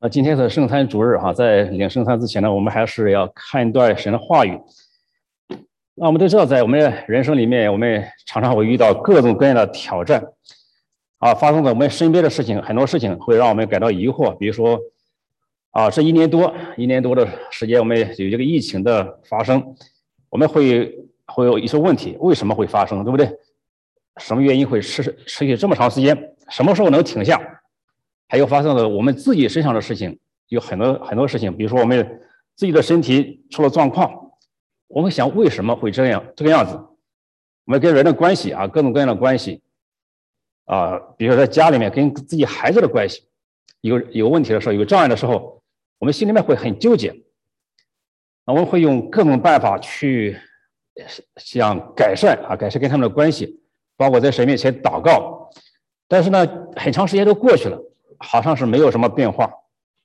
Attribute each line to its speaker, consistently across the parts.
Speaker 1: 今天是圣餐主日哈，在领圣餐之前呢，我们还是要看一段神的话语。那我们都知道，在我们人生里面，我们常常会遇到各种各样的挑战发生在我们身边的事情，很多事情会让我们感到疑惑。比如说这一年多的时间，我们有这个疫情的发生，我们会有一些问题，为什么会发生，对不对？什么原因会持续这么长时间？什么时候能停下？还有发生了我们自己身上的事情，有很多事情，比如说我们自己的身体出了状况，我们想为什么会这个样子？我们跟人的关系各种各样的关系比如说在家里面跟自己孩子的关系有问题的时候，有障碍的时候，我们心里面会很纠结。我们会用各种办法去想改善跟他们的关系，包括在神面前祷告。但是呢，很长时间都过去了，好像是没有什么变化，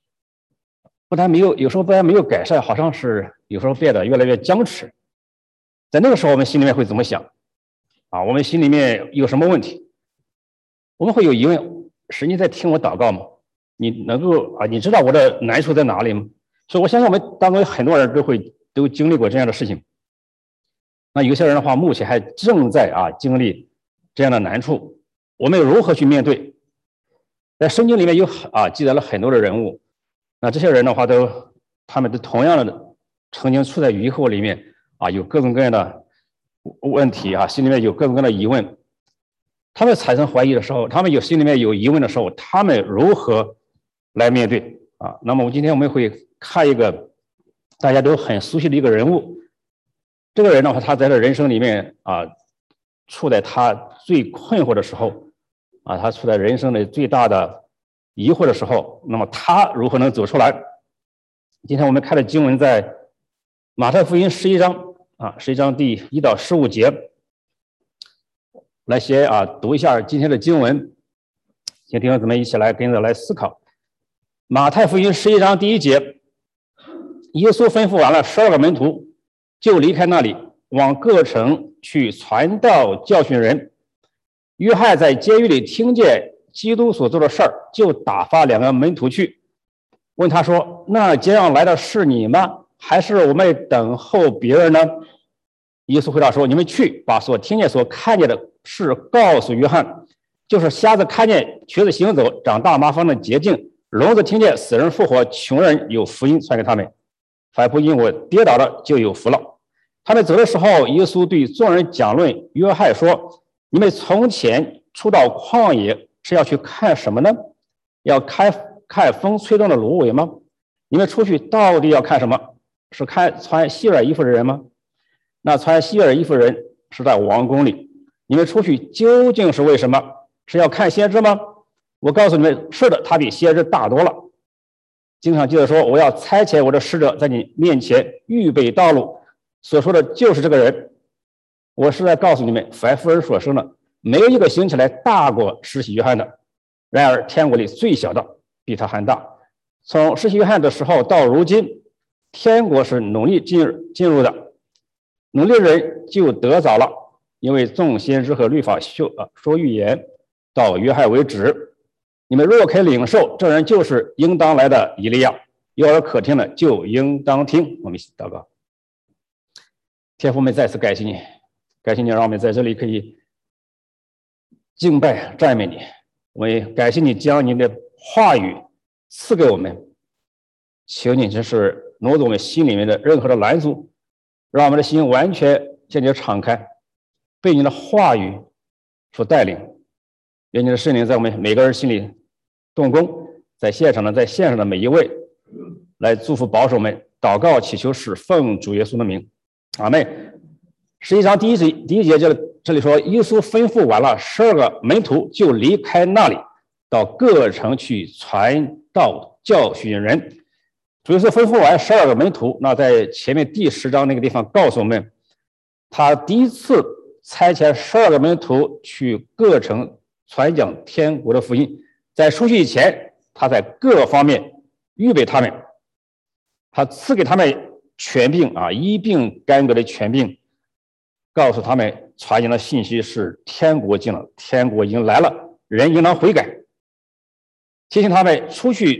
Speaker 1: 有时候不但没有改善，好像是有时候变得越来越僵持。在那个时候，我们心里面会怎么想我们心里面有什么问题？我们会有疑问：神你在听我祷告吗？你能够你知道我的难处在哪里吗？所以我相信我们当中很多人都经历过这样的事情。那有些人的话，目前还正在经历这样的难处，我们如何去面对？在圣经里面有记载了很多的人物，那这些人的话他们都同样的曾经处在疑惑里面有各种各样的问题心里面有各种各样的疑问。他们产生怀疑的时候，他们心里面有疑问的时候，他们如何来面对那么今天我们会看一个大家都很熟悉的一个人物。这个人的话，他在他人生里面处在他最困惑的时候他处在人生的最大的疑惑的时候，那么他如何能走出来？今天我们看的经文在马太福音11章第1到15节。来先读一下今天的经文，请弟兄姊妹一起来跟着来思考。马太福音11章第1节，耶稣吩咐完了12个门徒，就离开那里，往各城去传道教训人。约翰在监狱里听见基督所做的事儿，就打发2个门徒去，问他说：那将要来的是你吗？还是我们等候别人呢？耶稣回答说：你们去，把所听见所看见的事告诉约翰，就是瞎子看见，瘸子行走，长大麻风的洁净，聋子听见，死人复活，穷人有福音传给他们。凡不因我跌倒的就有福了。他们走的时候，耶稣对众人讲论约翰说：你们从前出到旷野是要去看什么呢？要看风吹动的芦苇吗？你们出去到底要看什么？是看穿细软衣服的人吗？那穿细软衣服的人是在王宫里。你们出去究竟是为什么？是要看先知吗？我告诉你们，是的，他比先知大多了。经常记得说：我要差遣我的使者在你面前预备道路，所说的就是这个人。我是在告诉你们，凡妇人所生的，没有一个行起来大过施洗约翰的。然而天国里最小的比他还大。从施洗约翰的时候到如今，天国是努力进入的，努力的人就得早了，因为众先知和律法说预言到约翰为止。你们若肯领受，这人就是应当来的以利亚。有耳可听的就应当听。我们一起祷告。天父，我们再次感谢你，让我们在这里可以敬拜赞美你。我们也感谢你将你的话语赐给我们，求你真是挪走我们心里面的任何的拦阻，让我们的心完全向你敞开，被你的话语所带领。愿你的圣灵在我们每个人心里动工，在线上的每一位来祝福保守我们。祷告祈求是奉主耶稣的名，阿们。11章第一节这里说，耶稣吩咐完了12个门徒，就离开那里，到各城去传道教训人。主耶稣吩咐完12个门徒，那在前面第10章那个地方告诉我们，他第一次差遣12个门徒去各城传讲天国的福音。在出去以前，他在各方面预备他们，他赐给他们权柄医病干戈的权柄，告诉他们传讲的信息是天国近了，天国已经来了，人应当悔改，提醒他们出去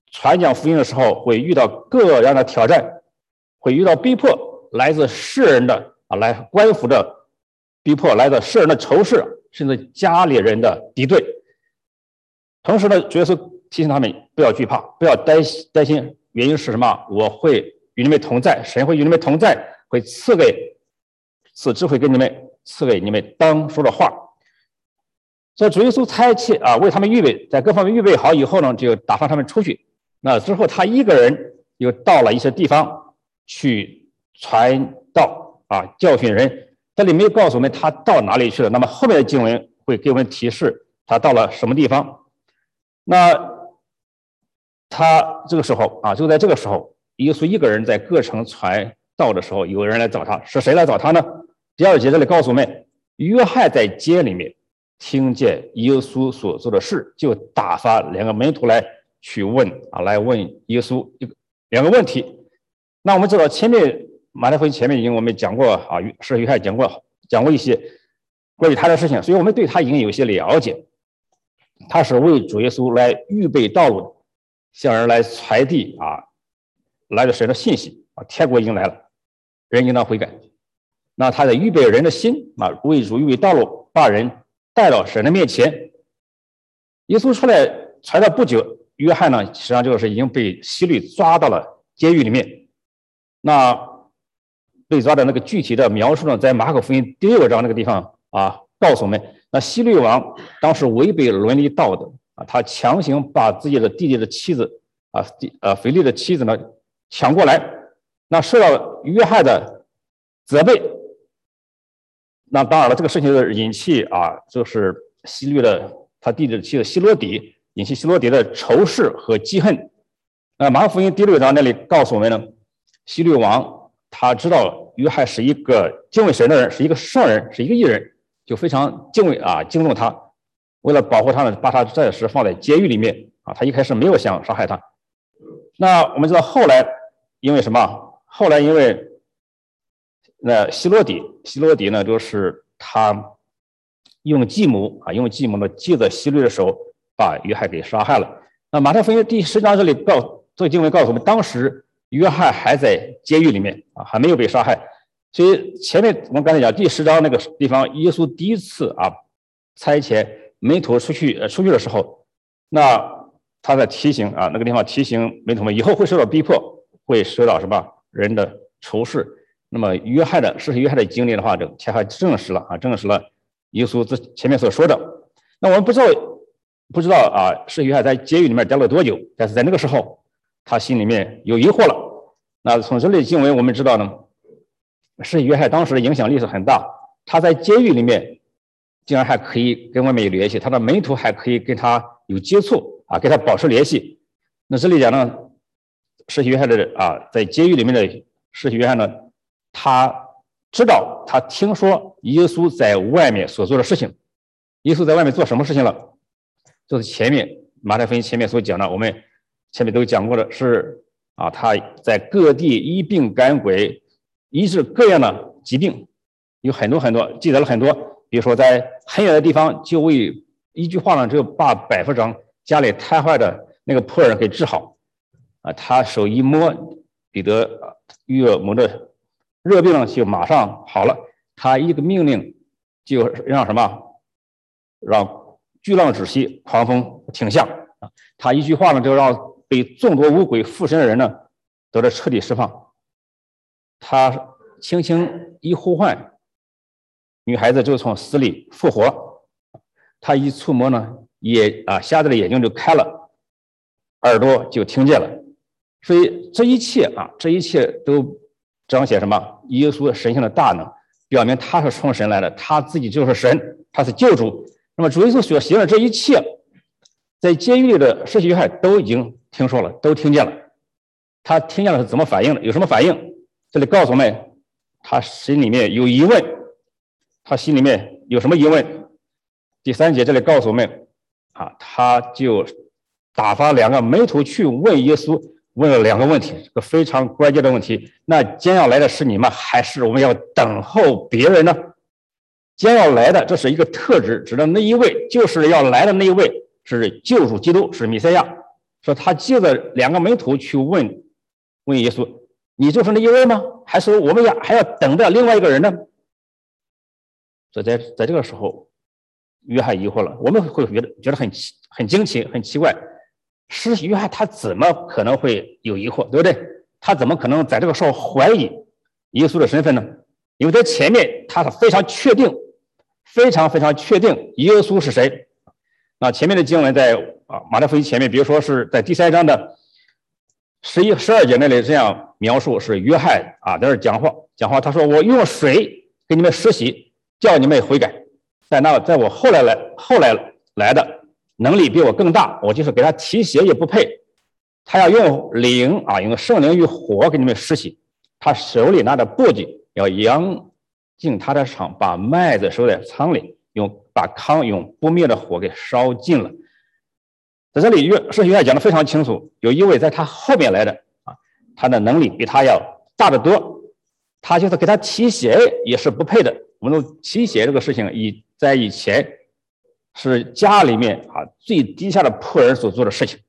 Speaker 1: 传讲福音的时候会遇到各样的挑战，会遇到逼迫，来自世人的来官府的逼迫，来自世人的仇视，甚至家里人的敌对。同时呢，主耶稣提醒他们不要惧怕，不要担心，原因是什么？我会与你们同在，神会与你们同在，会赐智慧给你们，赐给你们当说的话。所以主耶稣差遣为他们预备，在各方面预备好以后呢，就打发他们出去。那之后他一个人又到了一些地方去传道教训人。这里没有告诉我们他到哪里去了，那么后面的经文会给我们提示他到了什么地方。那他这个时候就在这个时候，耶稣一个人在各城传道的时候，有人来找他，是谁来找他呢？第2节这里告诉我们，约翰在街里面听见耶稣所做的事，就打发2个门徒来去问耶稣2个问题。那我们知道前面马太福音前面已经我们讲过是约翰讲过一些关于他的事情，所以我们对他已经有些了解。他是为主耶稣来预备道路的，向人来传递来的神的信息天国已经来了，人应当悔改。那他在预备人的心为主预备道路，把人带到神的面前。耶稣出来传了不久，约翰呢，实际上就是已经被希律抓到了监狱里面。那被抓的那个具体的描述呢，在马可福音第6章那个地方告诉我们，那希律王当时违背伦理道德他强行把自己的弟弟的妻子腓力的妻子呢抢过来，那受到约翰的责备。那当然了，这个事情的引起就是希律的他弟弟的妻子希罗底，引起希罗底的仇视和记恨。那马可福音第6章那里告诉我们呢，希律王他知道约翰是一个敬畏神的人，是一个圣人，是一个义人，就非常敬重他。为了保护他呢，把他暂时放在监狱里面他一开始没有想杀害他。那我们知道后来因为什么？后来因为希罗底呢，就是他用计谋呢借着希律的手把约翰给杀害了。那马太福音第10章这里这个经文告诉我们，当时约翰还在监狱里面还没有被杀害。所以前面我们刚才讲第10章那个地方，耶稣第一次差遣门徒出去的时候，那他在提醒那个地方提醒门徒们以后会受到逼迫，会受到什么人的仇视。那么约翰的经历的话，就恰恰证实了耶稣前面所说的。那我们不知道施洗约翰在监狱里面待了多久，但是在那个时候他心里面有疑惑了。那从这类经文我们知道呢，施洗约翰当时的影响力是很大，他在监狱里面竟然还可以跟外面有联系，他的门徒还可以跟他有接触跟他保持联系。那这里讲呢，施洗约翰的在监狱里面的施洗约翰呢，他听说耶稣在外面所做的事情。耶稣在外面做什么事情了？就是前面马太福音前面所讲的，我们前面都讲过的是他在各地医病赶鬼，医治各样的疾病，有很多记载了很多。比如说在很远的地方，就为一句话呢，就把百夫长家里瘫痪的那个仆人给治好他手一摸，彼得约摩的热病就马上好了。他一个命令就让什么？让巨浪止息，狂风停下他一句话呢，就让被众多污鬼附身的人呢得到彻底释放。他轻轻一呼唤，女孩子就从死里复活。他一触摸呢，瞎子的眼睛就开了，耳朵就听见了。所以这一切都彰显什么？耶稣神性的大能，表明他是从神来的，他自己就是神，他是救主。那么主耶稣所行的这一切，在监狱里的施洗约翰都已经听说了，都听见了。他听见了是怎么反应的？有什么反应？这里告诉我们，他心里面有疑问。他心里面有什么疑问？第3节这里告诉我们他就打发2个门徒去问耶稣，问了2个问题，这个非常关键的问题。那将要来的是你们，还是我们要等候别人呢？将要来的，这是一个特质，指的那一位，就是要来的那一位是救主基督，是弥赛亚， 说他接着两个门徒去问耶稣：“你就是那一位吗？还是我们还要等着另外一个人呢？”所以在这个时候，约翰疑惑了。我们会觉得很惊奇、很奇怪，施洗约翰他怎么可能会有疑惑，对不对？他怎么可能在这个时候怀疑耶稣的身份呢？因为在前面他是非常确定、非常确定耶稣是谁。那前面的经文在马太福音前面，比如说是在第3章的11、12节那里这样描述，是约翰在这讲话，他说：“我用水给你们施洗，叫你们悔改。在我后来来的能力比我更大，我就是给他提鞋也不配。他要用用圣灵与火给你们施洗，他手里拿着簸箕，要扬进他的场，把麦子收在仓里，把糠用不灭的火给烧尽了。”在这里施洗约翰讲得非常清楚，有一位在他后面来的他的能力比他要大得多，他就是给他提鞋也是不配的。我们说提鞋这个事情在以前是家里面最低下的仆人所做的事情。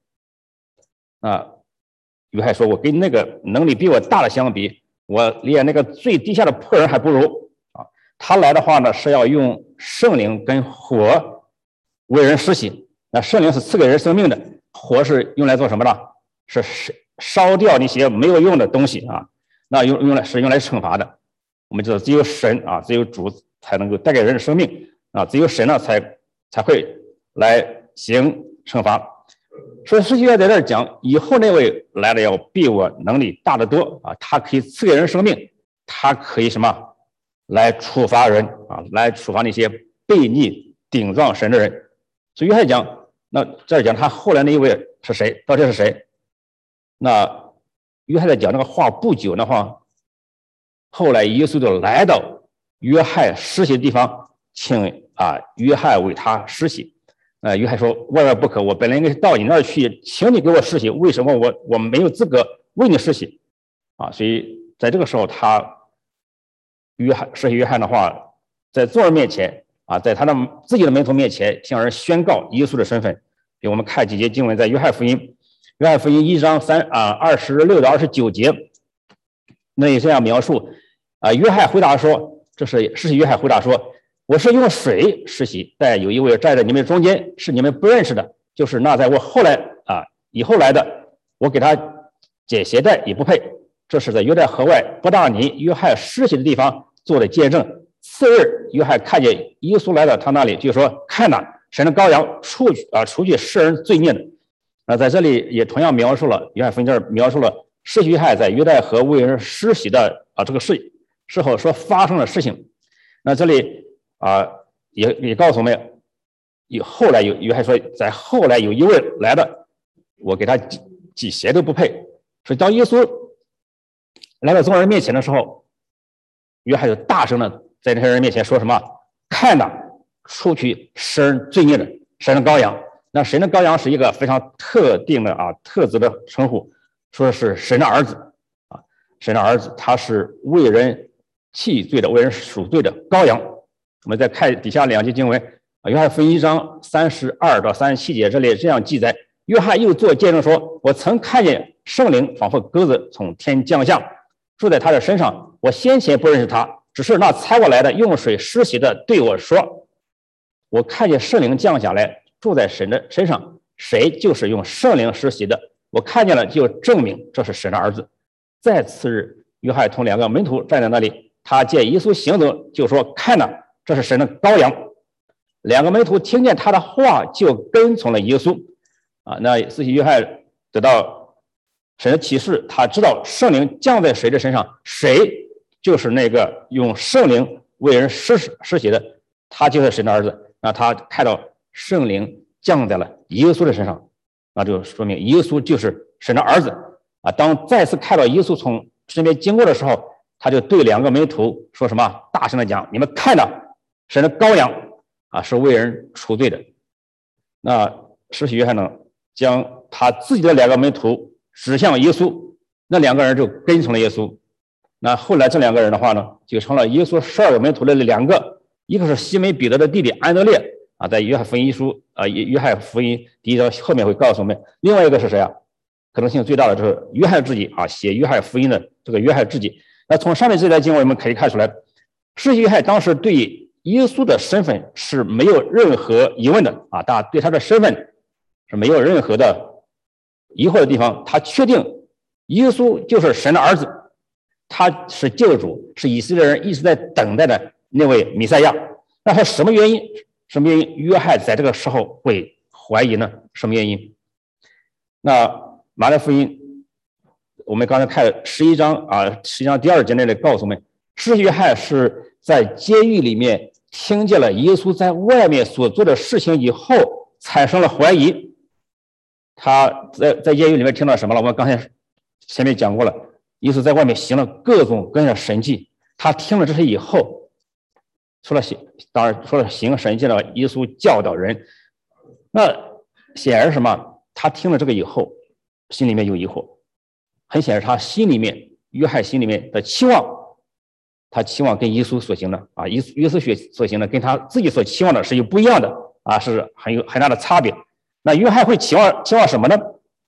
Speaker 1: 约翰说：“我跟那个能力比我大的相比，我连那个最低下的仆人还不如。”他来的话呢，是要用圣灵跟火为人施洗。那圣灵是赐给人生命的，火是用来做什么的？是烧掉那些没有用的东西那用来惩罚的。我们知道只有神只有主才能够带给人的生命只有神呢才会来行惩罚。所以施洗约翰在这儿讲，以后那位来的要比我能力大得多他可以赐给人生命，他可以什么来处罚人来处罚那些悖逆顶撞神的人。所以约翰讲，那这儿讲他后来那一位是谁？到底是谁？那约翰在讲那个话不久的话，后来耶稣就来到约翰施洗的地方，请约翰为他施洗。约翰说：“万万不可！我本来应该到你那儿去，请你给我施洗，为什么我没有资格为你施洗？”所以在这个时候，施洗约翰的话，在众人面前在他的自己的门徒面前向人宣告耶稣的身份。比如我们看几节经文，在约翰福音1章26到29节，那里这样描述约翰回答说，这是施洗约翰回答说：“我是用水施洗，但有一位站在你们中间，是你们不认识的，就是那在我以后来的，我给他解鞋带也不配。这是在约旦河外伯大尼约翰施洗的地方做的见证。次日，约翰看见耶稣来到他那里，就说：看哪，神的羔羊除去世人罪孽的。”在这里也同样描述了约翰福音这儿描述了施洗约翰在约旦河为人施洗的这个事后所发生的事情。那这里也告诉我们，后来约翰说，在后来有一位来的，我给他挤鞋都不配。所以当耶稣来到众人面前的时候，约翰就大声的在这些人面前说什么：看哪，除去世人罪孽的神的羔羊。那神的羔羊是一个非常特定的特质的称呼，说是神的儿子神的儿子，他是为人弃罪的、为人赎罪的羔羊。我们再看底下2节经文，约翰福音1章32到37节，这里这样记载：约翰又做见证说：我曾看见圣灵仿佛鸽子从天降下，住在他的身上。我先前不认识他，只是那猜过来的用水施洗的对我说：我看见圣灵降下来，住在神的身上，谁就是用圣灵施洗的，我看见了，就证明这是神的儿子。再次日，约翰同2个门徒站在那里，他见耶稣行走，就说：看哪，这是神的羔羊。2个门徒听见他的话，就跟从了耶稣那施洗约翰得到神的启示，他知道圣灵降在谁的身上，谁就是那个用圣灵为人施洗的，他就是神的儿子。那他看到圣灵降在了耶稣的身上，那就说明耶稣就是神的儿子当再次看到耶稣从身边经过的时候，他就对2个门徒说什么？大声的讲：你们看到神的羔羊是为人赎罪的。那施洗约翰呢，将他自己的2个门徒指向耶稣，那2个人就跟从了耶稣。那后来这2个人的话呢，就成了耶稣12个门徒的2个，一个是西门彼得的弟弟安德烈在约翰福音一书约翰福音第1章后面会告诉我们。另外一个是谁啊？可能性最大的就是约翰自己写约翰福音的这个约翰自己。那从上面这段经文我们可以看出来，施洗约翰当时对耶稣的身份是没有任何疑问的大家对他的身份是没有任何的疑惑的地方。他确定耶稣就是神的儿子，他是救主，是以色列人一直在等待的那位弥赛亚。那他什么原因约翰在这个时候会怀疑呢？什么原因？那马太福音我们刚才看11章11章第2节那里告诉我们，施洗约翰是在监狱里面听见了耶稣在外面所做的事情以后产生了怀疑。他在监狱里面听到什么了？我们刚才前面讲过了，耶稣在外面行了各种各样的神迹。他听了这些以后，除了行神迹了，耶稣教导人。那显然什么？他听了这个以后，心里面有疑惑。很显然，他心里面约翰心里面的期望，他期望跟耶稣所行的耶稣所行的跟他自己所期望的是有不一样的是很大的差别。那约翰会期望什么呢？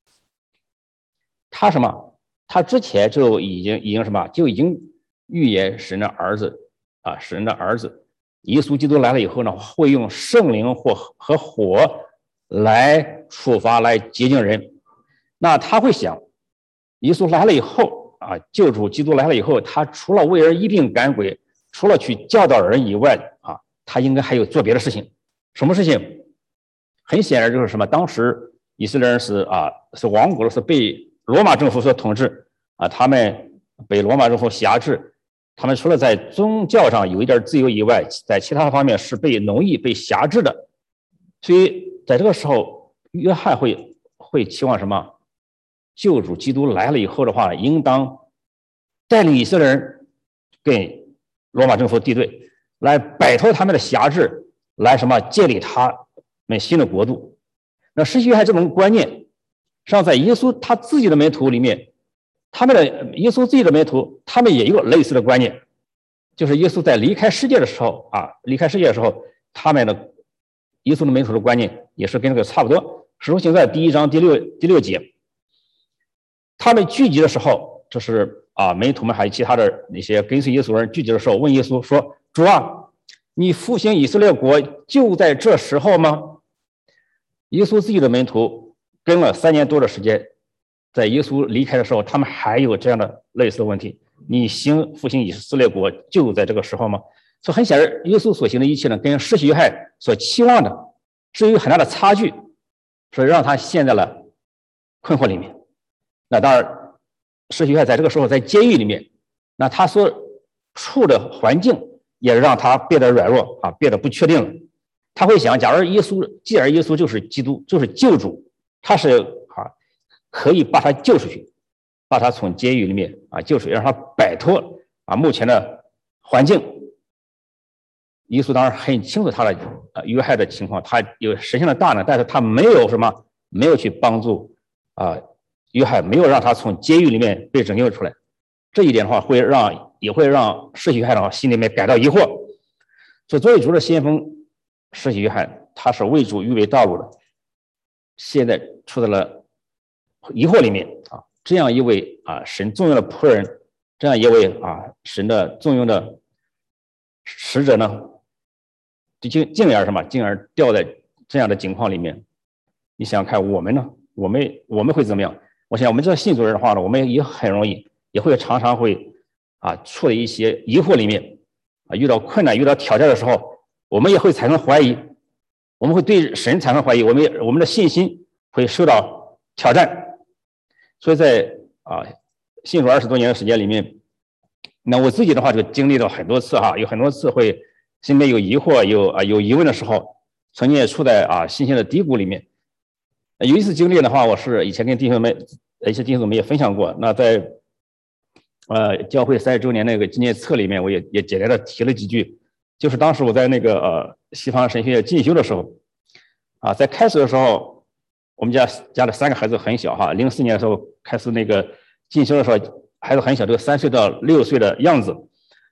Speaker 1: 他什么？他之前就已经什么？就已经预言神的儿子神的儿子耶稣基督来了以后呢，会用圣灵和火来处罚，来洁净人。那他会想，耶稣来了以后救主基督来了以后，他除了为人医病赶鬼，除了去教导人以外他应该还有做别的事情。什么事情？很显然就是什么？当时以色列人是亡国了，是被罗马政府所统治他们被罗马政府辖制，他们除了在宗教上有一点自由以外，在其他方面是被奴役、被辖制的。所以在这个时候，约翰会期望什么？救主基督来了以后的话，应当带领以色列人跟罗马政府敌对，来摆脱他们的辖制，来什么建立他们新的国度。那施洗约翰这种观念，实际上在耶稣他自己的门徒里面，耶稣自己的门徒，他们也有类似的观念，就是耶稣在离开世界的时候他们的耶稣的门徒的观念也是跟这个差不多。使徒行传第1章第六节，他们聚集的时候，这是门徒们还有其他的那些跟随耶稣的人聚集的时候，问耶稣说：“主啊，你复兴以色列国就在这时候吗？”耶稣自己的门徒跟了3年多的时间，在耶稣离开的时候，他们还有这样的类似的问题：你复兴以色列国就在这个时候吗？所以很显然，耶稣所行的一切呢，跟施洗约翰所期望的是有很大的差距，所以让他陷在了困惑里面。那当然，施洗约翰在这个时候在监狱里面，那他所处的环境也让他变得软弱变得不确定了。他会想，既然耶稣就是基督，就是救主，他是可以把他救出去，把他从监狱里面救出去，让他摆脱目前的环境。耶稣当然很清楚他的约翰的情况，他有神性的大能，但是他没有去帮助约翰，没有让他从监狱里面被拯救出来。这一点的话也会让施洗约翰的话心里面感到疑惑。所以作为主的先锋施洗约翰，他是为主预备道路的，现在处在了疑惑里面这样一位神重用的仆人，这样一位神的重用的使者呢，竟然掉在这样的境况里面。你想想看，我们呢？我们会怎么样？我想我们这信主人的话呢，我们也很容易，也会常常会处在一些疑惑里面遇到困难、遇到挑战的时候，我们也会产生怀疑，我们会对神产生怀疑，我们的信心会受到挑战。所以在信主20多年的时间里面，那我自己的话就经历了很多次有很多次会心里面有疑惑、有疑问的时候，曾经也处在信心的低谷里面。有一次经历的话，我是以前跟一些弟兄们也分享过。那在教会30周年那个纪念册里面，我也简单的提了几句。就是当时我在那个西方神学院进修的时候在开始的时候，我们家的3个孩子很小04年的时候开始那个进修的时候，孩子很小，都3岁到6岁的样子。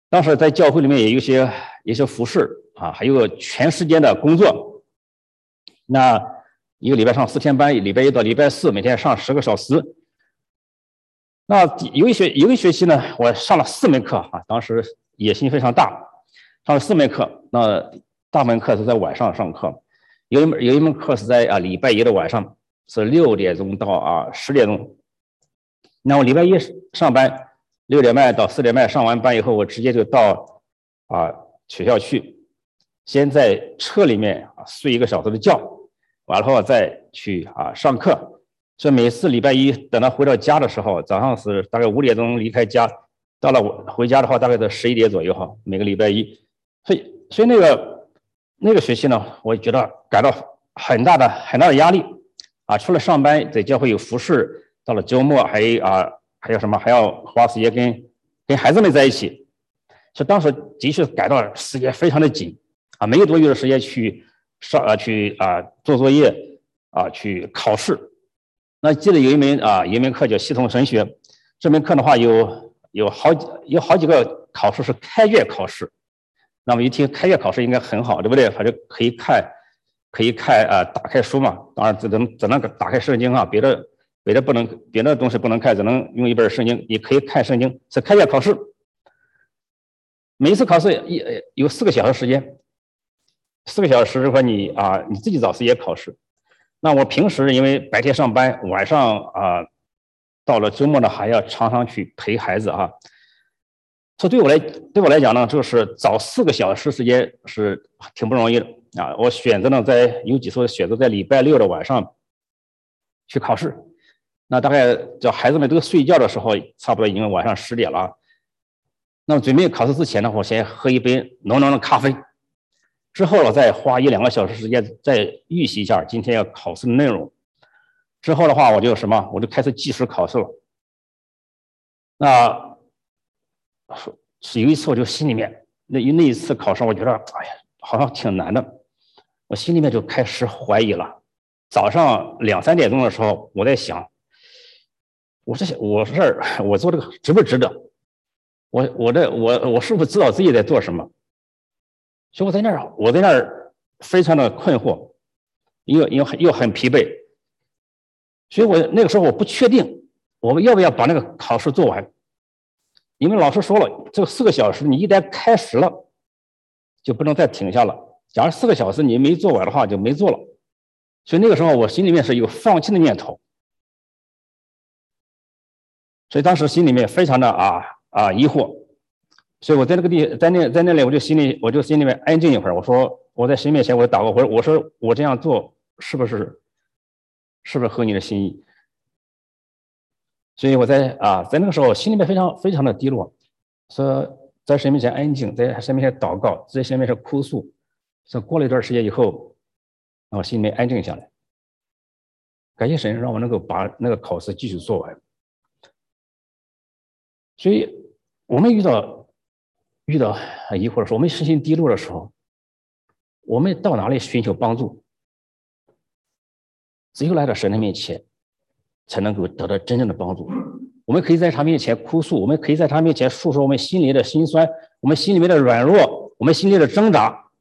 Speaker 1: 当时在教会里面也有一些服饰啊，还有全时间的工作。那一个礼拜上4天班，礼拜1到礼拜4每天上10个小时。那有一个学期呢，我上了4门课啊，当时野心非常大，上了4门课。那大部分课是在晚上上课，有一门课是在礼拜1的晚上，是6点钟到10点钟。那我礼拜1上班，6点半到4点半上完班以后，我直接就到学校去，先在车里面睡1个小时的觉，完了后再去上课。所以每次礼拜1等到回到家的时候，早上是大概5点钟离开家，到了回家的话大概在11点左右哈，每个礼拜1。所以那个学期呢，我觉得感到很大的压力啊！除了上班在教会有服侍，到了周末还有什么，还要花时间跟孩子们在一起。所以当时的确感到时间非常的紧啊，没有多余的时间去做作业去考试。那记得有一门课叫系统神学，这门课的话有好几个考试是开卷考试。那么一听开卷考试应该很好，对不对？反正可以看打开书嘛，当然只能打开圣经啊，别的东西不能看，只能用一本圣经。你可以看圣经，是开卷考试。每一次考试有4个小时时间，4个小时的话你自己找时间考试。那我平时因为白天上班，晚上到了周末呢还要常常去陪孩子啊。这对我来讲呢，就是找4个小时时间是挺不容易的啊。我选择呢有几次选择在礼拜6的晚上去考试。那大概叫孩子们都睡觉的时候，差不多已经晚上10点了。那么准备考试之前呢，我先喝一杯浓浓的咖啡。之后我再花1-2个小时时间再预习一下今天要考试的内容。之后的话，我就开始计时考试了。那有一次我就心里面那一次考试，我觉得哎呀，好像挺难的，我心里面就开始怀疑了。早上2-3点钟的时候，我在想，我做这个值不值得？我是不是知道自己在做什么？所以我在那儿非常的困惑，又很疲惫，所以我那个时候我不确定我们要不要把那个考试做完，因为老师说了，这个4个小时你一旦开始了，就不能再停下了。假如4个小时你没做完的话，就没做了。所以那个时候我心里面是有放弃的念头，所以当时心里面非常的疑惑。所以我在那里我就心里面安静一会儿。我说我在神面前我祷告，我说我这样做是不是合你的心意？所以我在那个时候心里面非常的低落，说在神面前安静，在神面前祷告，在神面前哭诉。说过了一段时间以后，我心里面安静下来，感谢神让我能够把那个考试继续做完。所以我们遇到疑惑的时候，我们身心低落的时候，我们到哪里寻求帮助？只有来到神的面前，才能够得到真正的帮助。我们可以在他面前哭诉，我们可以在他面前诉说我们心里的辛酸，我们心里面的软弱，我们心里的挣扎。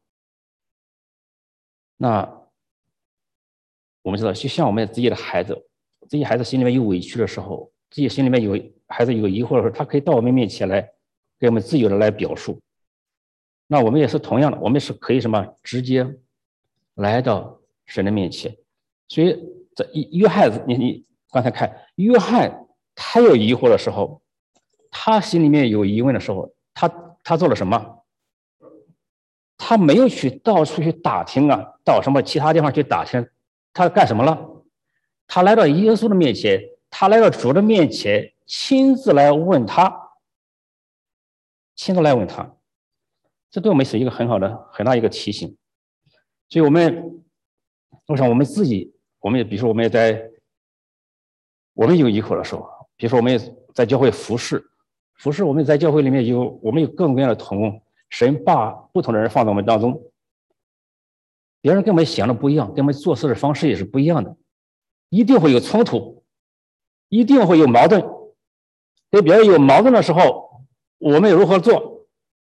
Speaker 1: 那我们知道，就像我们自己的孩子，自己孩子心里面有委屈的时候，自己心里面孩子有疑惑的时候，他可以到我们面前来，给我们自由的来表述。那我们也是同样的，我们是可以直接来到神的面前。所以这约翰，你刚才看约翰，他有疑惑的时候，他心里面有疑问的时候，他做了什么？他没有去到处去打听到什么其他地方去打听，他干什么了？他来到耶稣的面前，他来到主的面前，亲自来问他。这对我们是一个很大一个提醒。所以我想我们自己，比如说我们有疑惑的时候，比如说我们在教会服侍，我们在教会里面我们有各种各样的同工，神把不同的人放在我们当中，别人跟我们想的不一样，跟我们做事的方式也是不一样的，一定会有冲突，一定会有矛盾。跟别人有矛盾的时候，我们如何做？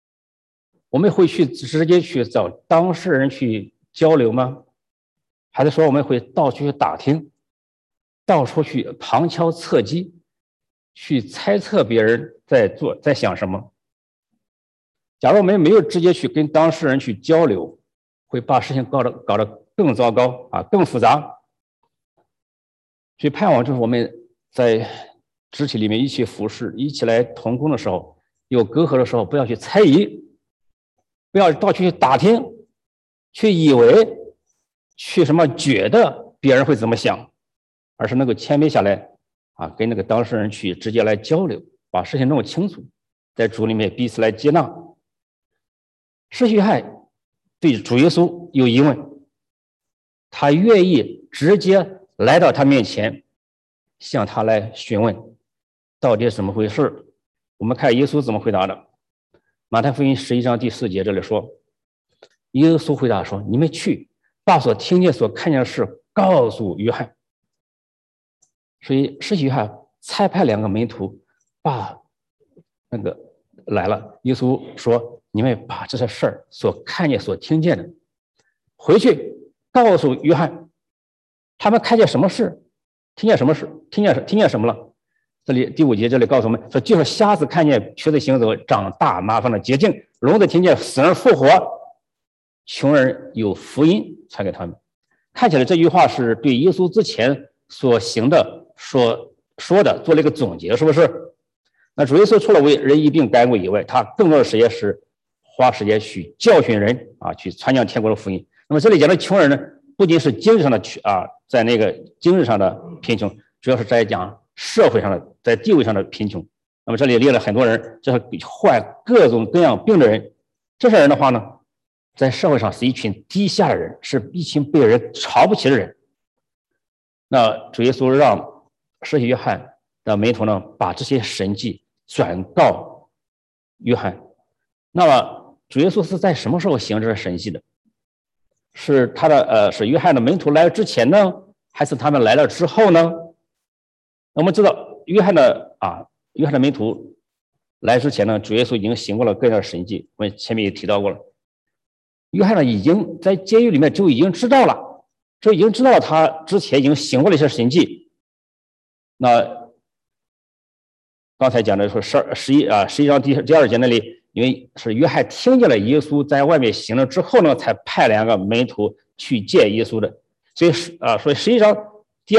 Speaker 1: 我们会去直接去找当事人去交流吗？还是说我们会到处去打听，到处去旁敲侧击，去猜测别人在想什么？假如我们没有直接去跟当事人去交流，会把事情搞得更糟糕啊，更复杂。所以盼望就是我们在肢体里面一起服侍，一起来同工的时候，有隔阂的时候，不要去猜疑，不要到处去打听，去以为，去觉得别人会怎么想，而是能够谦卑下来啊，跟那个当事人去直接来交流，把事情弄清楚，在主里面彼此来接纳。施洗约翰对主耶稣有疑问，他愿意直接来到他面前，向他来询问到底是怎么回事。我们看耶稣怎么回答的。马太福音11章第4节这里说，耶稣回答说：“你们去，把所听见所看见的事告诉约翰。”所以施洗约翰差派2个门徒把那个来了。耶稣说：“你们把这些事儿所看见所听见的回去告诉约翰。”他们看见什么事？听见什么事？听见什么了？这里第5节这里告诉我们说，就是瞎子看见，瘸子行走，长大麻烦的捷径，聋子听见死人复活，穷人有福音传给他们。看起来这句话是对耶稣之前所行的所说的做了一个总结，是不是？那主耶稣除了为人医病赶鬼以外，他更多的时间是花时间去教训人啊，去传讲天国的福音。那么这里讲的穷人呢，不仅是经济上的在那个经济上的贫穷，主要是在讲社会上的，在地位上的贫穷。那么这里列了很多人，这是患各种各样病的人。这些人的话呢，在社会上是一群低下的人，是一群被人瞧不起的人。那主耶稣让施洗约翰的门徒呢，把这些神迹转告约翰。那么主耶稣是在什么时候行这些神迹的？是是约翰的门徒来之前呢，还是他们来了之后呢？我们知道约翰的门徒来之前呢，主耶稣已经行过了各样的神迹，我们前面也提到过了。约翰呢，已经在监狱里面就已经知道了，他之前已经行过了一些神迹。那刚才讲的说11章第2节那里，因为是约翰听见了耶稣在外面行了之后呢，才派2个门徒去见耶稣的。所以11章第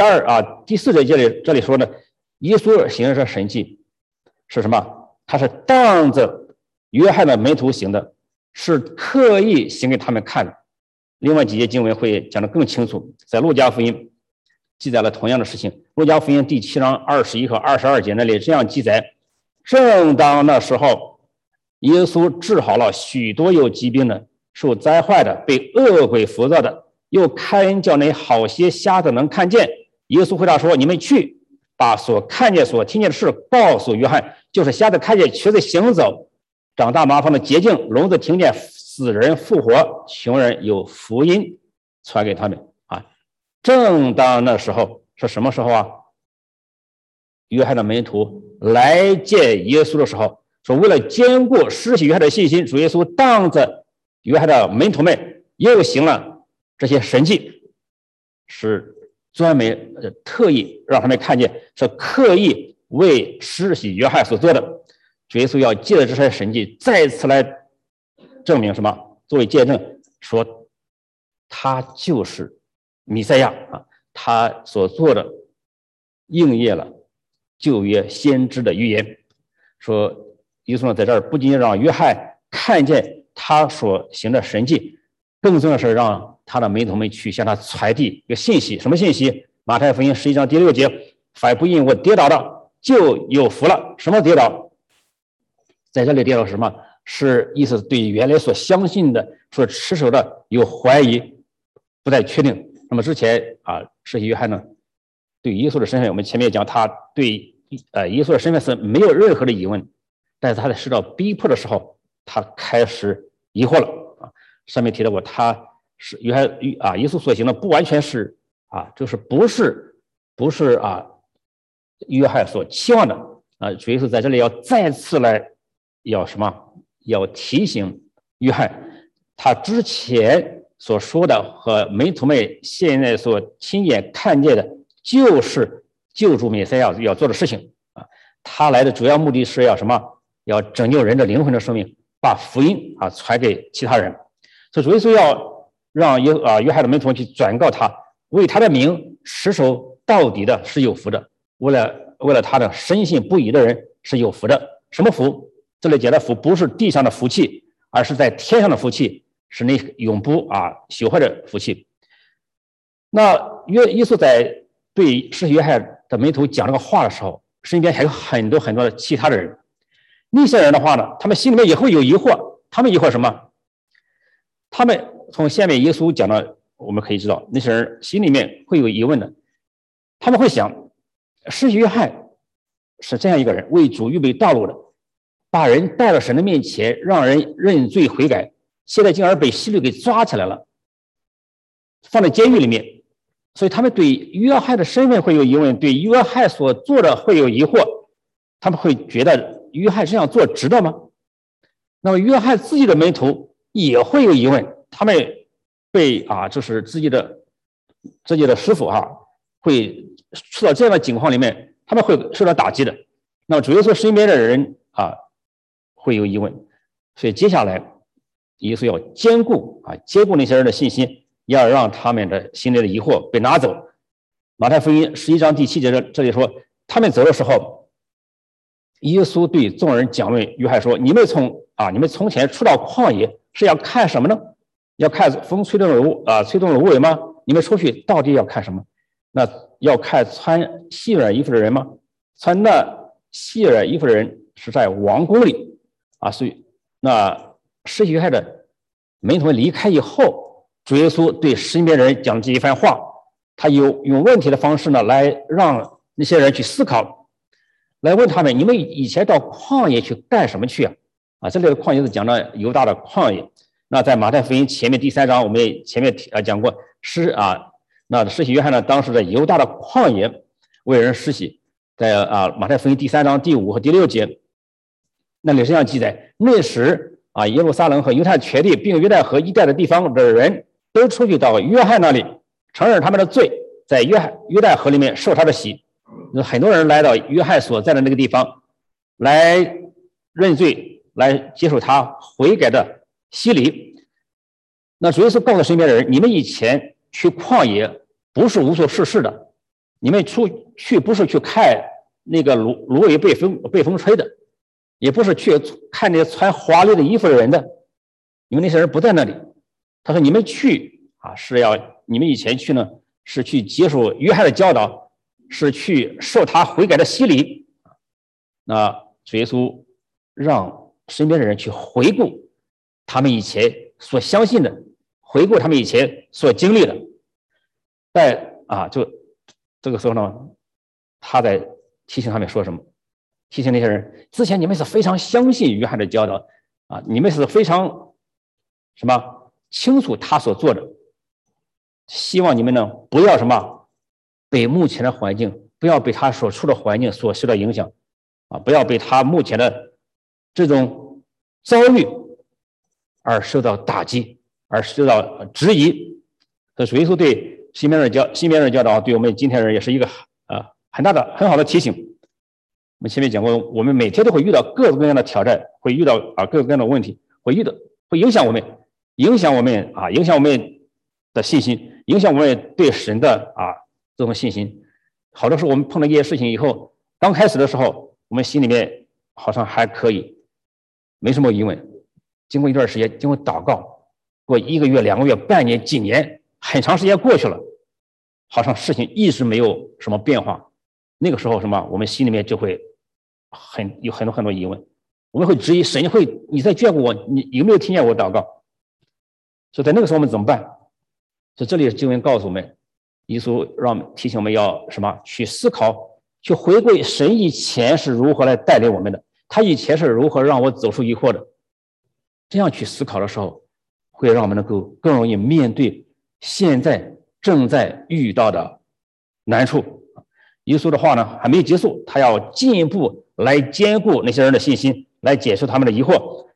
Speaker 1: 4节这里说呢，耶稣行的这神迹是什么？他是当着约翰的门徒行的，是刻意行给他们看的。另外几节经文会讲得更清楚，在路加福音记载了同样的事情。路加福音第7章21和22节那里这样记载：正当那时候，耶稣治好了许多有疾病的、受灾害的、被恶鬼附着的，又开恩叫那好些瞎子能看见。耶稣回答说：“你们去，把所看见所听见的事告诉约翰，就是瞎子看见，瘸子行走，长大麻烦的捷径，聋子听见，死人复活，穷人有福音传给他们。”正当那时候是什么时候啊？约翰的门徒来见耶稣的时候，说为了坚固施洗约翰的信心，主耶稣当着约翰的门徒们又行了这些神迹，是专门特意让他们看见，是刻意为施洗约翰所做的。主耶稣要借着这些神迹再次来证明什么？作为见证，说他就是弥赛亚他所做的应验了旧约先知的预言。说耶稣在这儿不仅让约翰看见他所行的神迹，更重要的是让他的门徒们去向他传递一个信息。什么信息？马太福音11章第6节：凡不因我跌倒的，就有福了。什么跌倒？在这里跌倒是什么？是意思对原来所相信的、所持守的有怀疑，不再确定。那么之前施洗约翰呢，对耶稣的身份，我们前面讲，他对耶稣的身份是没有任何的疑问，但是他在受到逼迫的时候，他开始疑惑了上面提到过，他是约稣所行的不完全是就是不是约翰所期望的主耶稣在这里要再次来要什么？要提醒约翰他之前所说的和门徒们现在所亲眼看见的，就是救主弥赛亚要做的事情啊。他来的主要目的是要什么？要拯救人的灵魂的生命，把福音传给其他人。所以主耶稣要让约翰的门徒去转告他，为他的名持守到底的是有福的，为了他的深信不疑的人是有福的。什么福？这里讲的福不是地上的福气，而是在天上的福气，是你永不朽坏的福气。那耶稣在对施洗约翰的门徒讲这个话的时候，身边还有很多很多的其他的人。那些人的话呢，他们心里面也会有疑惑。他们疑惑什么？他们从下面耶稣讲的，我们可以知道，那些人心里面会有疑问的。他们会想，施洗约翰是这样一个人，为主预备道路的，把人带到神的面前，让人认罪悔改，现在竟然被希律给抓起来了，放在监狱里面。所以他们对约翰的身份会有疑问，对约翰所做的会有疑惑。他们会觉得约翰这样做值得吗？那么约翰自己的门徒也会有疑问，他们被就是自己的师傅会受到这样的境况里面，他们会受到打击的。那么主耶稣身边的人会有疑问，所以接下来耶稣要兼顾那些人的信心，要让他们的心里的疑惑被拿走。马太福音11章第7节这里说，他们走的时候，耶稣对众人讲论约翰说：“你们从前出到旷野是要看什么呢？要看风吹动了芦苇吗？你们出去到底要看什么？那要看穿细软衣服的人吗？穿那细软衣服的人是在王宫里所以那施洗约翰的门徒离开以后，主耶稣对身边的人讲这一番话，他用问题的方式呢，来让那些人去思考，来问他们：你们以前到旷野去干什么去这里的旷野是讲的犹大的旷野。那在马太福音前面第3章，我们前面讲过那施洗约翰呢，当时在犹大的旷野为人施洗，在马太福音第3章第5和第6节，那里这样记载：那时耶路撒冷和犹太全地并约旦河一带的地方的人都出去到约翰那里，承认他们的罪，在约旦河里面受他的洗。很多人来到约翰所在的那个地方来认罪，来接受他悔改的洗礼。那主耶稣告诉身边的人：你们以前去旷野不是无所事事的，你们出去不是去看那个芦苇被风吹的，也不是去看那些穿华丽的衣服的人的，你们那些人不在那里。他说你们去你们以前去呢，是去接受约翰的教导，是去受他悔改的洗礼。那主耶稣让身边的人去回顾他们以前所相信的，回顾他们以前所经历的。就这个时候呢，他在提醒他们说什么？提醒那些人，之前你们是非常相信约翰的教导你们是非常清楚他所做的，希望你们呢不要被目前的环境，不要被他所处的环境所受到影响不要被他目前的这种遭遇而受到打击，而受到质疑。所以主耶稣对身边人的教导，对我们今天人也是一个很好的提醒。我们前面讲过，我们每天都会遇到各种各样的挑战，会遇到各种各样的问题，会影响我们的信心，影响我们对神的这种信心。好多时候我们碰到一些事情以后，刚开始的时候我们心里面好像还可以，没什么疑问。经过一段时间，经过祷告，过1个月、2个月、半年、几年，很长时间过去了，好像事情一直没有什么变化。那个时候我们心里面就会有很多疑问，我们会质疑神你在眷顾我，你有没有听见我祷告？所以在那个时候我们怎么办？所以这里经文告诉我们，耶稣提醒我们要去思考，去回归神以前是如何来带领我们的，他以前是如何让我走出疑惑的。这样去思考的时候，会让我们能够更容易面对现在正在遇到的难处。耶稣的话呢还没有结束，他要进一步来兼顾那些人的信心，来解释他们的疑惑。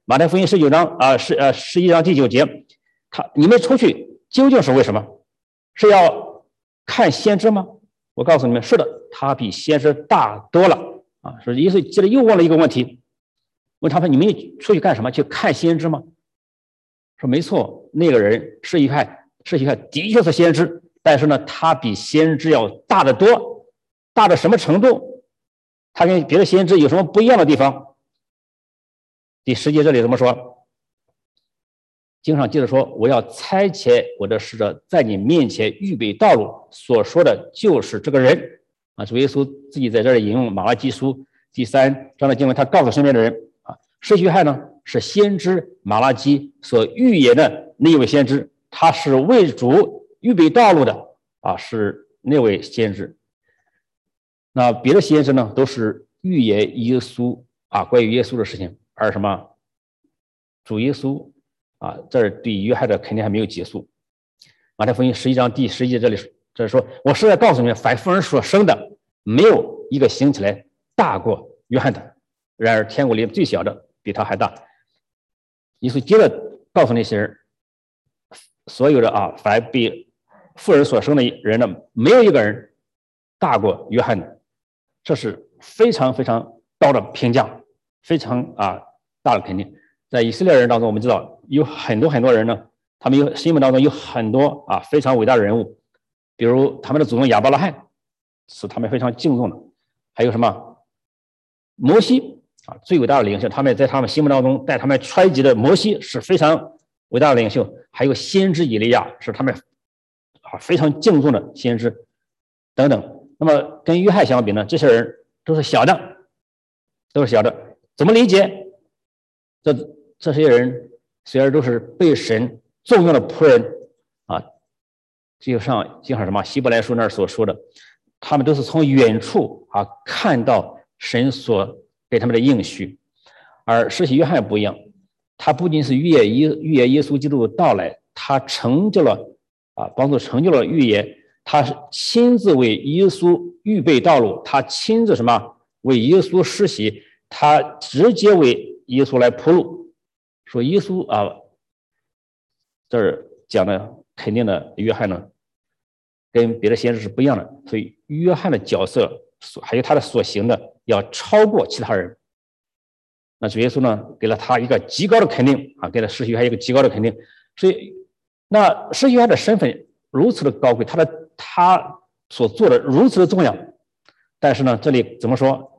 Speaker 1: 马太福音19章11章第9节，你们出去究竟是为什么？是要看先知吗？我告诉你们，是的，他比先知大多了啊！所以耶稣接着又问了一个问题，问他们：你们出去干什么？去看先知吗？说没错，那个人是一派的确是先知，但是呢，他比先知要大得多，大到什么程度？他跟别的先知有什么不一样的地方？第10节这里怎么说？经上接着说：我要差遣我的使者在你面前预备道路，所说的就是这个人啊。主耶稣自己在这里引用马拉基书第3章的经文，他告诉身边的人啊，施洗约翰呢是先知马拉基所预言的那一位先知，他是为主预备道路的啊，是那位先知。那别的先知呢，都是预言耶稣啊，关于耶稣的事情，而什么主耶稣啊，这儿对约翰的肯定还没有结束。马太福音11章第11节这里说：我实在告诉你们，凡妇人所生的，没有一个行起来大过约翰的，然而天国里最小的比他还大。耶稣接着告诉那些人，所有的凡被妇人所生的人呢，没有一个人大过约翰的，这是非常非常高的评价，非常大的肯定。在以色列人当中，我们知道有很多人呢，他们心目当中有很多非常伟大的人物，比如他们的祖宗亚伯拉罕是他们非常敬重的，还有什么摩西最伟大的领袖，他们在他们心目当中带他们揣及的摩西是非常伟大的领袖，还有先知以利亚是他们非常敬重的先知等等。那么跟约翰相比呢，这些人都是小的，怎么理解？这些人虽然都是被神重用的仆人就像什么希伯来书那儿所说的，他们都是从远处看到神所给他们的应许。而施洗约翰不一样，他不仅是预言耶稣基督的到来，他帮助成就了预言，他亲自为耶稣预备道路，他亲自为耶稣施洗，他直接为耶稣来铺路。说耶稣这儿讲的肯定的，约翰呢跟别的先知是不一样的，所以约翰的角色还有他的所行的要超过其他人。那主耶稣呢给了他一个极高的肯定给了施洗约翰一个极高的肯定。所以那施洗约翰的身份如此的高贵，他所做的如此的重要，但是呢这里怎么说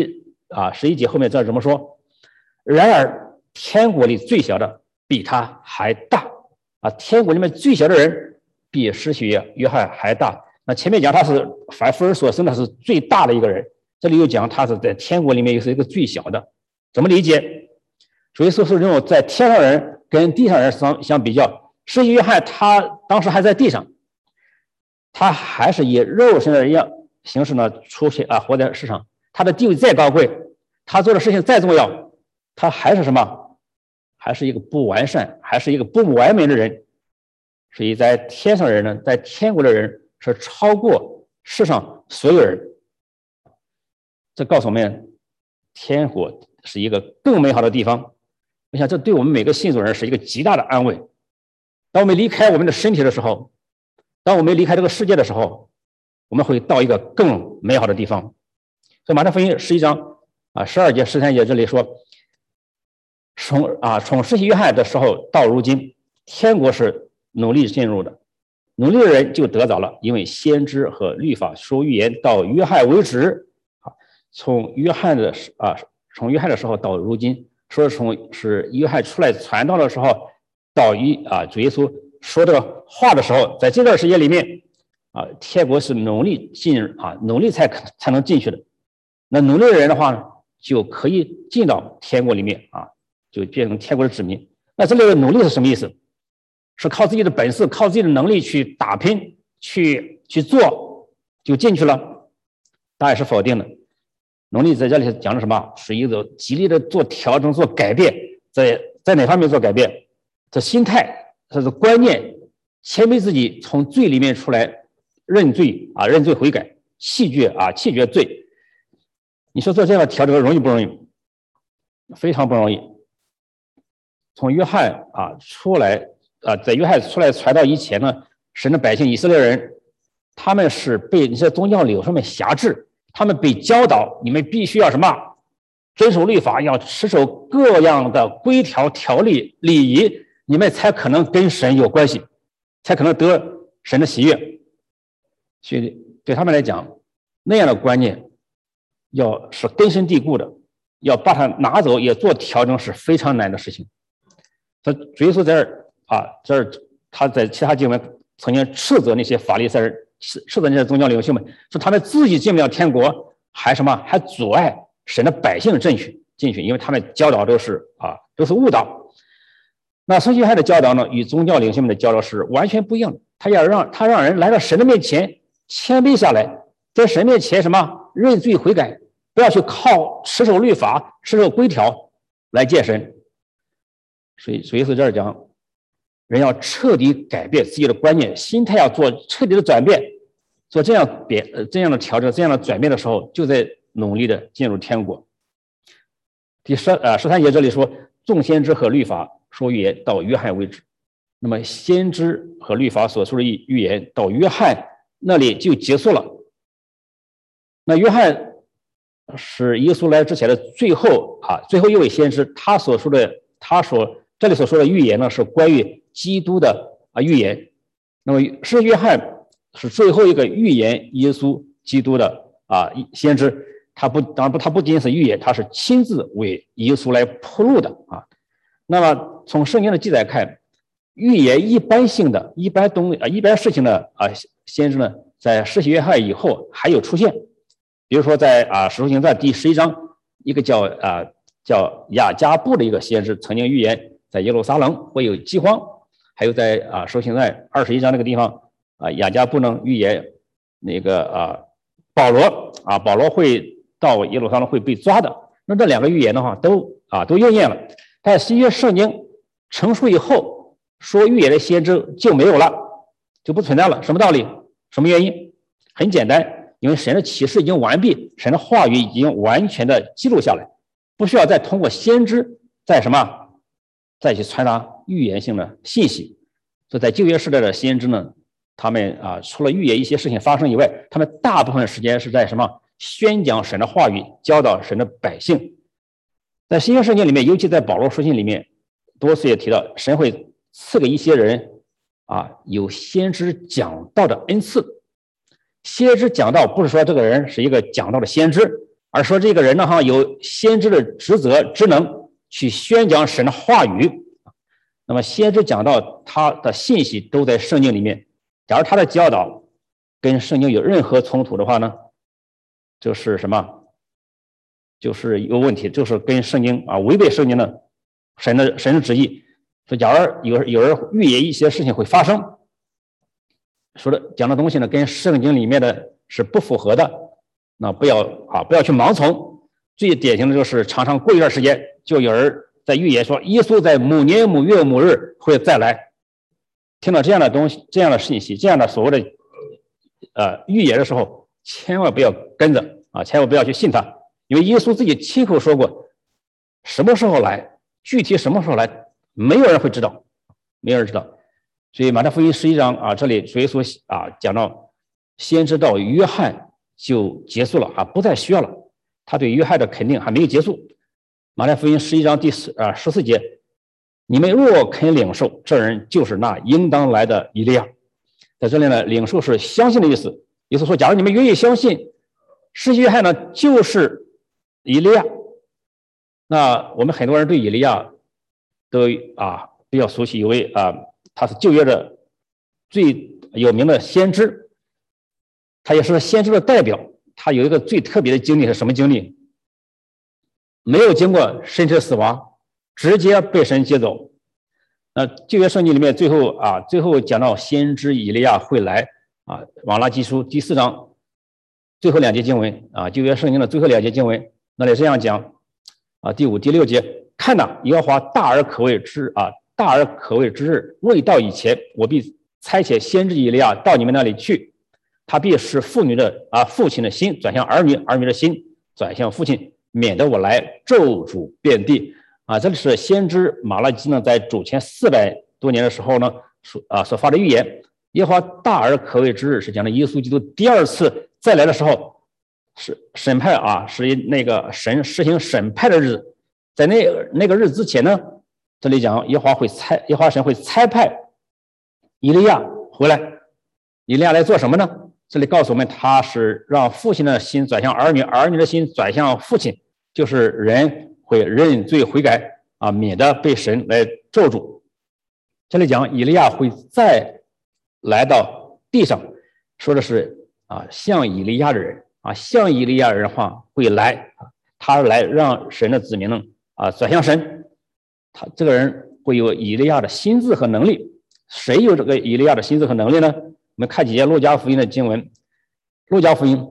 Speaker 1: ？11节后面这怎么说？然而天国里最小的比他还大天国里面最小的人比施洗约翰还大。那前面讲他是凡妇人所生的是最大的一个人，这里又讲他是在天国里面又是一个最小的，怎么理解？主耶稣是认为在天上人跟地上人相比较，施洗约翰他当时还在地上，他还是以肉身的一样形式呢出现活在世上，他的地位再高贵，他做的事情再重要，他还是什么？还是一个不完善，还是一个不完美的人。所以在天上的人呢，在天国的人是超过世上所有人。这告诉我们，天国是一个更美好的地方。我想这对我们每个信主人是一个极大的安慰。当我们离开我们的身体的时候，当我们离开这个世界的时候，我们会到一个更美好的地方。所以马太福音11章12节13节这里说，从施洗约翰的时候到如今，天国是努力进入的，努力的人就得着了，因为先知和律法书预言到约翰为止从约翰的时候到如今，说是约翰出来传道的时候到主耶稣说这个话的时候，在这段时间里面天国是努力努力才能进去的。那努力的人的话呢，就可以进到天国里面就变成天国的子民。那这里的努力是什么意思？是靠自己的本事，靠自己的能力去打拼，去做就进去了？答案是否定的。努力在这里讲的什么？是一个极力的做调整、做改变，在哪方面做改变？这心态，这是观念，谦卑自己，从罪里面出来，认罪悔改，弃绝罪。你说做这样的调整容易不容易？非常不容易。 从约翰出来在约翰出来传道以前呢，神的百姓以色列人，他们是被那些宗教领袖们辖制，他们被教导你们必须要什么遵守律法，要持守各样的规条条例礼仪，你们才可能跟神有关系，才可能得神的喜悦。所以对他们来讲，那样的观念要是根深蒂固的，要把它拿走也做调整是非常难的事情。他主耶稣在这儿他在其他经文曾经斥责那些法利赛人，斥责那些宗教领袖们，说他们自己进不了天国，还阻碍神的百姓进去，因为他们教导都是误导。那圣经还的教导呢，与宗教领袖们的教导是完全不一样的。他让人来到神的面前谦卑下来，在神面前认罪悔改，不要去靠持守律法、持守规条来见神。所以这儿讲，人要彻底改变自己的观念，心态要做彻底的转变，做这样的调整、这样的转变的时候，就在努力的进入天国。第13节这里说，众先知和律法说预言到约翰为止。那么先知和律法所说的预言到约翰那里就结束了。那约翰是耶稣来之前的最后一位先知，这里所说的预言呢，是关于基督的预言。那么是约翰是最后一个预言耶稣基督的先知，他不仅是预言，他是亲自为耶稣来铺路的那么从圣经的记载看，预言一般事情的先知呢，在施洗约翰以后还有出现。比如说在使徒行传第11章，一个叫雅加布的一个先知曾经预言在耶路撒冷会有饥荒。还有在使徒行传21章那个地方雅加布呢预言那个保罗会到耶路撒冷会被抓的。那这两个预言的话都应验了。但新约圣经成熟以后，说预言的先知就没有了，就不存在了。什么道理？什么原因？很简单，因为神的启示已经完毕，神的话语已经完全的记录下来，不需要再通过先知再去传达预言性的信息。所以在旧约时代的先知呢，他们除了预言一些事情发生以外，他们大部分时间是在宣讲神的话语，教导神的百姓。在新约圣经里面，尤其在保罗书信里面，多次也提到神会赐给一些人有先知讲道的恩赐。先知讲道不是说这个人是一个讲道的先知，而说这个人呢有先知的职责职能去宣讲神的话语。那么先知讲道他的信息都在圣经里面，假如他的教导跟圣经有任何冲突的话呢，就是就是有问题，就是跟圣经违背圣经的神的旨意。所以假如有人预言一些事情会发生，说的讲的东西呢跟圣经里面的是不符合的，那不要去盲从。最典型的就是常常过一段时间，就有人在预言说耶稣在某年某月某日会再来。听到这样的东西、这样的信息、这样的所谓的预言的时候，千万不要跟着千万不要去信他，因为耶稣自己亲口说过，什么时候来，具体什么时候来，没有人会知道，没有人知道。所以马太福音11章这里主耶稣讲到先知到约翰就结束了不再需要了。他对约翰的肯定还没有结束。马太福音11章第14节，你们若肯领受，这人就是那应当来的以利亚。在这里呢，领受是相信的意思。耶稣说，假如你们愿意相信，施洗约翰呢就是以利亚。那我们很多人对以利亚都比较熟悉，因为他是旧约的最有名的先知，他也是先知的代表。他有一个最特别的经历是什么经历？没有经过身体死亡，直接被神接走。旧约圣经里面最后讲到先知以利亚会来往拉基书第4章最后2节经文旧约圣经的最后2节经文，那里这样讲第5、第6节，看哪，耶和华大而可畏之日未到以前，我必差遣先知以利亚到你们那里去，他必使父亲的心转向儿女，儿女的心转向父亲，免得我来咒诅遍地。 这里是先知马拉基呢，在主前400多年的时候呢，所发的预言。耶和华大而可畏之日是讲的耶稣基督第二次再来的时候，是审判是那个神实行审判的日子。在那个日子之前呢，这里讲耶和华神会差派以利亚回来。以利亚来做什么呢？这里告诉我们，他是让父亲的心转向儿女，儿女的心转向父亲，就是人会认罪悔改免得被神来咒诅。这里讲以利亚会再来到地上，说的是像以利亚的人像以利亚的人的话会来，他来让神的子民呢转向神。他这个人会有以利亚的心智和能力。谁有这个以利亚的心智和能力呢？我们看几节路加福音的经文。路加福音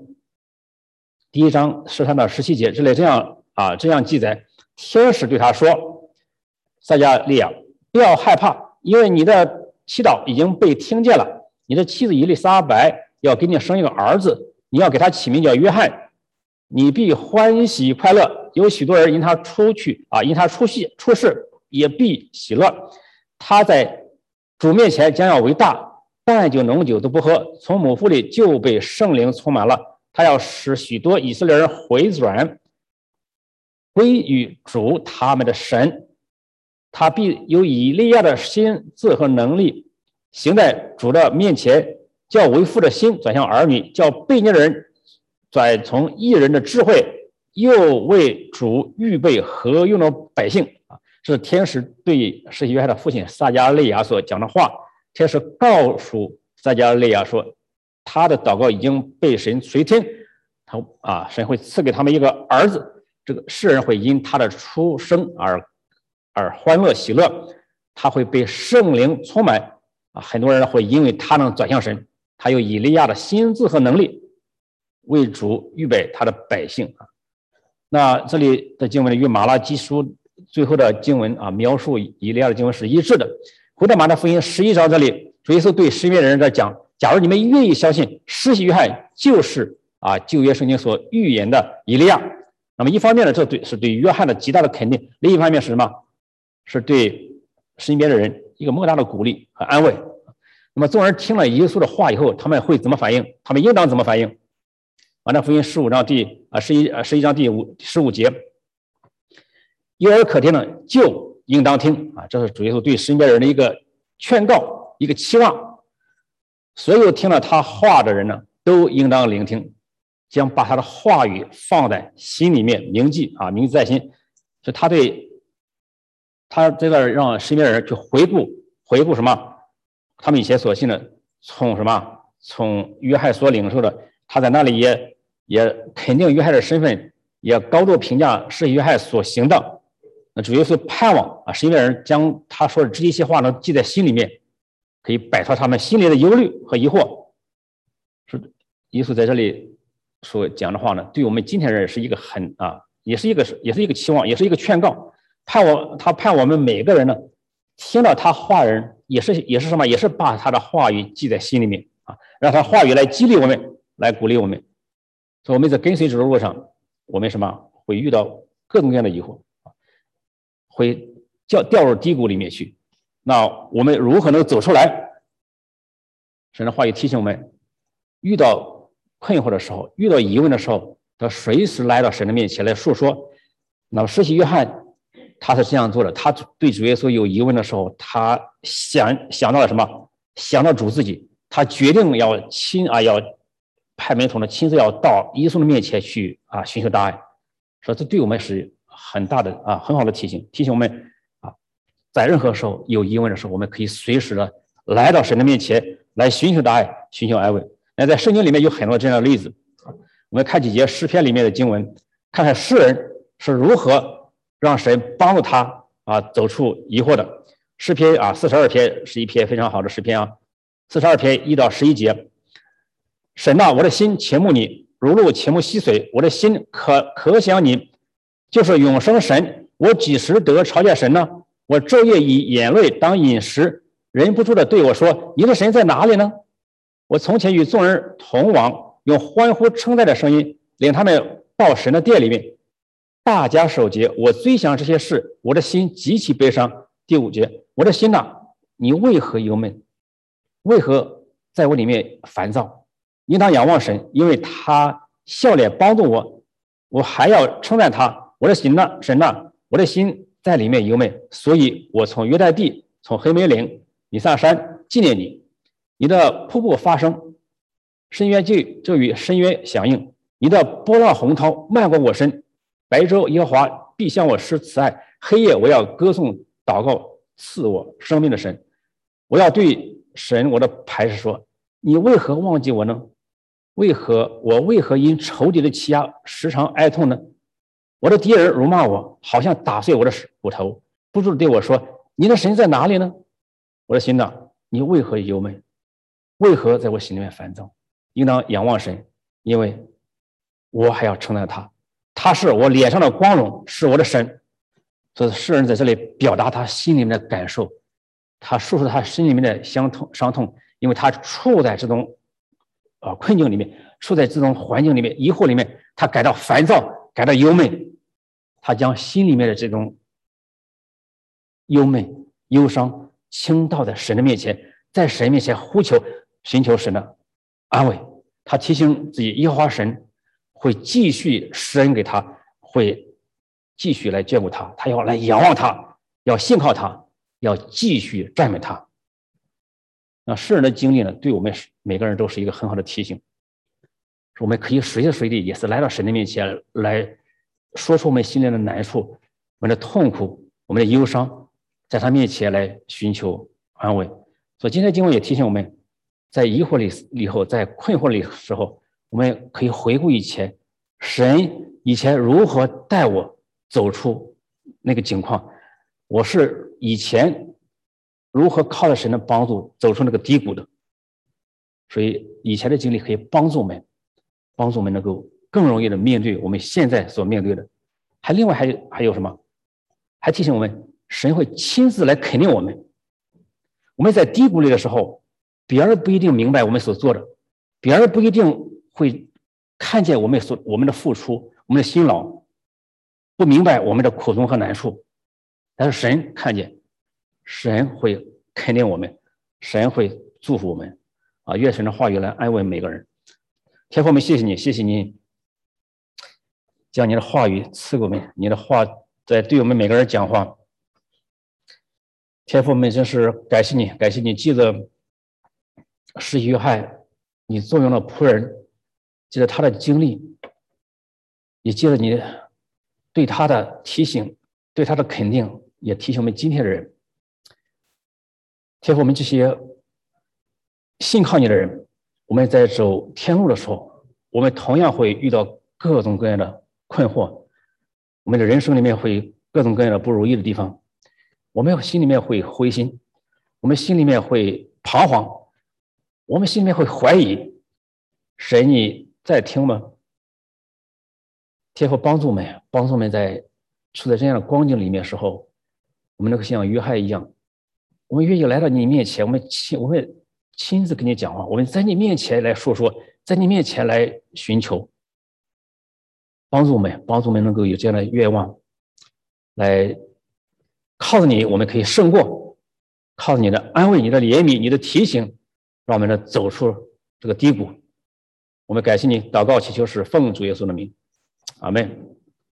Speaker 1: 1章13到17节，这里这样记载：天使对他说，撒迦利亚，不要害怕，因为你的祈祷已经被听见了。你的妻子以利撒白要给你生一个儿子，你要给他起名叫约翰，你必欢喜快乐。有许多人因他出世也必喜乐。他在主面前将要为大，淡酒浓酒都不喝，从母腹里就被圣灵充满了。他要使许多以色列人回转归于主他们的神。他必有以利亚的心智和能力，行在主的面前，叫为父的心转向儿女，叫悖逆的人转从义人的智慧，又为主预备合用的百姓。这是天使对施洗约翰的父亲撒迦利亚所讲的话。天使告诉撒迦利亚说，他的祷告已经被神垂听，神会赐给他们一个儿子，这个世人会因他的出生而欢乐喜乐，他会被圣灵充满很多人会因为他能转向神，他有以利亚的心智和能力，为主预备他的百姓。那这里的经文与马拉基书最后的经文描述以利亚的经文是一致的。回到马太福音11章，这里主耶稣对身边的人在讲，假如你们愿意相信施洗约翰就是旧约圣经所预言的以利亚，那么一方面呢，这是对约翰的极大的肯定；另一方面是什么？是对身边的人一个莫大的鼓励和安慰。那么众人听了耶稣的话以后，他们会怎么反应？他们应当怎么反应？马太福音11章第15节，有耳可听的就应当听这是主耶稣对身边人的一个劝告，一个期望。所有听了他话的人呢，都应当聆听，将把他的话语放在心里面铭记铭记在心。是他在这让身边的人去回顾什么？他们以前所信的，从约翰所领受的，他在那里也肯定约翰的身份，也高度评价施洗约翰所行的。那主要是盼望身边人将他说的这些话呢记在心里面，可以摆脱他们心里的忧虑和疑惑。是耶稣在这里所讲的话呢，对我们今天人是一个也是一个期望，也是一个劝告。他盼我们每个人呢，听到他话的人也是什么？也是把他的话语记在心里面让他话语来激励我们，来鼓励我们。所以我们在跟随主的路上，我们会遇到各种各样的疑惑，会掉入低谷里面去。那我们如何能走出来？神的话语提醒我们，遇到困惑的时候，遇到疑问的时候，要随时来到神的面前来诉说。那么施洗约翰他是这样做的，他对主耶稣有疑问的时候，他想到了什么？想到主自己，他决定要派门徒呢亲自要到耶稣的面前去寻求答案。说这对我们是很大的很好的提醒我们在任何时候有疑问的时候，我们可以随时的来到神的面前来寻求答案，寻求安慰。那在圣经里面有很多这样的例子，我们看几节诗篇里面的经文，看看诗人是如何让神帮助他走出疑惑的。诗篇42篇是一篇非常好的诗篇42篇1到11节，神我的心切慕你，如鹿切慕溪水，我的心可想你，就是永生神。我几时得朝见神呢？我昼夜以眼泪当饮食，忍不住的对我说，你的神在哪里呢？我从前与众人同往，用欢呼称赞的声音领他们到神的殿里面。 大家守节，我追想这些事，我的心极其悲伤。第5节，我的心哪，你为何忧闷？为何在我里面烦躁？应当仰望神，因为他笑脸帮助我，我还要称赞他。我的心哪，神哪，我的心在里面忧闷，所以我从约旦地，从黑梅岭、以撒山纪念你。你的瀑布发声，深渊就与深渊响应。你的波浪洪涛漫过我身，白昼耶和华必向我施慈爱，黑夜我要歌颂祷告赐我生命的神。我要对神我的磐石说，你为何忘记我呢？为何因仇敌的欺压时常哀痛呢？我的敌人辱骂我，好像打碎我的骨头，不住地对我说，你的神在哪里呢？我的心哪，你为何忧闷？为何在我心里面烦躁？应当仰望神，因为我还要称赞他，他是我脸上的光荣，是我的神。所以诗人在这里表达他心里面的感受，他诉说他心里面的伤痛，因为他处在这种困境里面，处在这种环境里面，疑惑里面，他感到烦躁，感到忧闷，他将心里面的这种忧闷、忧伤倾倒在神的面前，在神面前呼求，寻求神的安慰。他提醒自己，耶和华神会继续施恩给他，会继续来眷顾他，他要来仰望他，要信靠他，要继续赞美他。那诗人的经历呢，对我们每个人都是一个很好的提醒，我们可以随时随地也是来到神的面前，来说出我们心里的难处、我们的痛苦、我们的忧伤，在他面前来寻求安慰。所以今天经文也提醒我们，在疑惑里后，在困惑里的时候，我们可以回顾以前，神以前如何带我走出那个境况，我是以前如何靠着神的帮助走出那个低谷的。所以以前的经历可以帮助我们能够更容易的面对我们现在所面对的。另外还有什么？还提醒我们，神会亲自来肯定我们。我们在低谷里的时候，别人不一定明白我们所做的，别人不一定会看见我们的付出，我们的辛劳，不明白我们的苦衷和难处，但是神看见，神会肯定我们，神会祝福我们愿神的话语来安慰每个人。天父，我们谢谢你，谢谢你将你的话语赐给我们，你的话在对我们每个人讲话。天父，我们真是感谢你，感谢你记得施洗约翰，你作用了仆人，记得他的经历，也记得你对他的提醒，对他的肯定，也提醒我们今天的人。天父，我们这些信靠你的人，我们在走天路的时候，我们同样会遇到各种各样的困惑，我们的人生里面会各种各样的不如意的地方，我们心里面会灰心，我们心里面会彷徨，我们心里面会怀疑，神你在听吗？天父帮助我们在处在这样的光景里面的时候，我们能够像约翰一样，我们愿意来到你面前，我们亲自跟你讲话，我们在你面前来说，在你面前来寻求，帮助我们能够有这样的愿望，来靠着你，我们可以胜过，靠着你的安慰、你的怜悯、你的提醒，让我们能走出这个低谷。我们感谢你，祷告祈求是奉主耶稣的名，阿们。